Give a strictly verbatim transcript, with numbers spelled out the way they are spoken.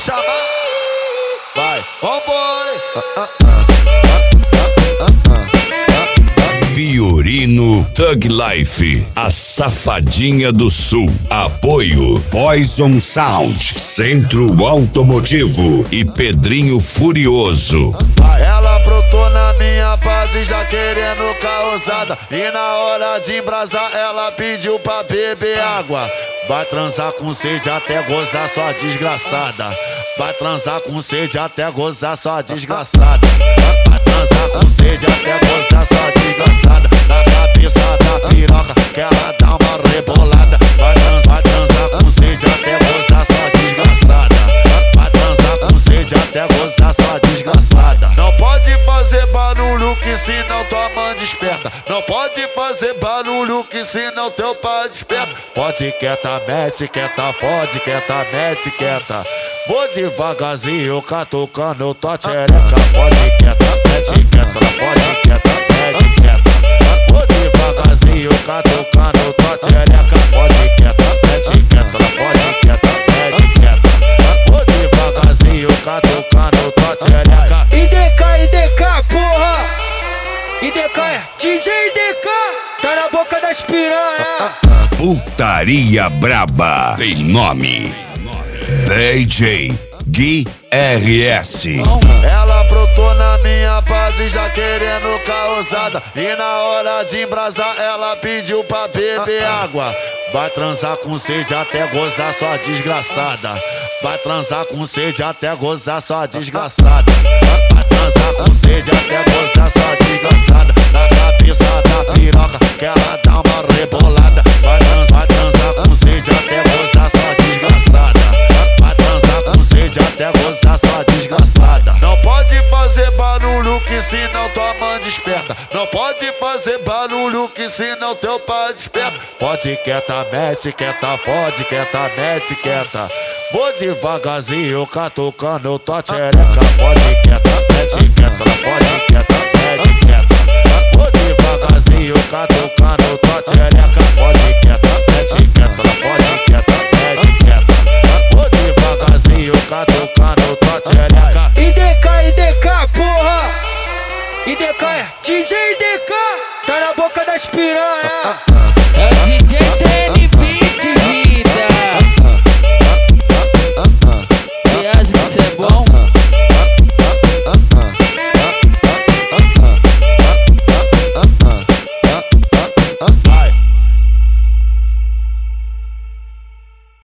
chamar. Vai, vambora. Fiorino Thug Life, a safadinha do sul. Apoio Poison Sound, Centro Automotivo e Pedrinho Furioso. Ela brotou na minha base já querendo causada, e na hora de embrasar ela pediu pra beber água. Vai transar com sede até gozar sua desgraçada. Vai transar com sede até gozar sua desgraçada. Vai transar com sede até gozar sua desgraçada. Na cabeça da piroca que ela dá uma rebolada. Vai transar, vai transar com sede até gozar sua desgraçada. Vai transar com sede até gozar sua desgraçada. Não pode fazer barulho que senão tua mãe desperta. Não pode fazer barulho que senão teu pai desperta. Pode quieta, mete quieta, pode quieta, mete quieta. Vou devagarzinho catucando tua tchereca. Pode quieta, mete quieta, pode quieta, mete quieta. Vou devagarzinho catucando tua tchereca. Pode quieta, mete quieta, pode quieta, mete quieta. Vou devagarzinho catucando tua tchereca. I D K, I D K, porra! I D K é D J I D K, tá na boca das piranha. Putaria braba tem nome: D J Gui R S. Ela brotou na minha base já querendo causada, e na hora de embrasar ela pediu pra beber água. Vai transar com sede até gozar sua desgraçada. Vai transar com sede até gozar sua desgraçada. Vai transar com sede até gozar sua desgraçada. Na cabeça da piroca que ela dá uma rebolada. Vai transar, vai transar com sede até gozar sua desgraçada. Vai transar com sede até gozar sua desgraçada. Não pode fazer barulho que senão tua mãe desperta. Não pode fazer barulho que senão teu pai desperta. Pode quieta, mete quieta, pode quieta, mete quieta. Vou devagarzinho catucando tua tchereca. Pode quieta, mete quieta, pode quieta, mete quieta. Vou devagarzinho catucando tua tchereca. Pode quieta, mete quieta, pode quieta, mete quieta. Vou devagarzinho catucando tua tchereca. I D K, I D K, porra! I D K é D J I D K, tá na boca das piranha. É D J T N V.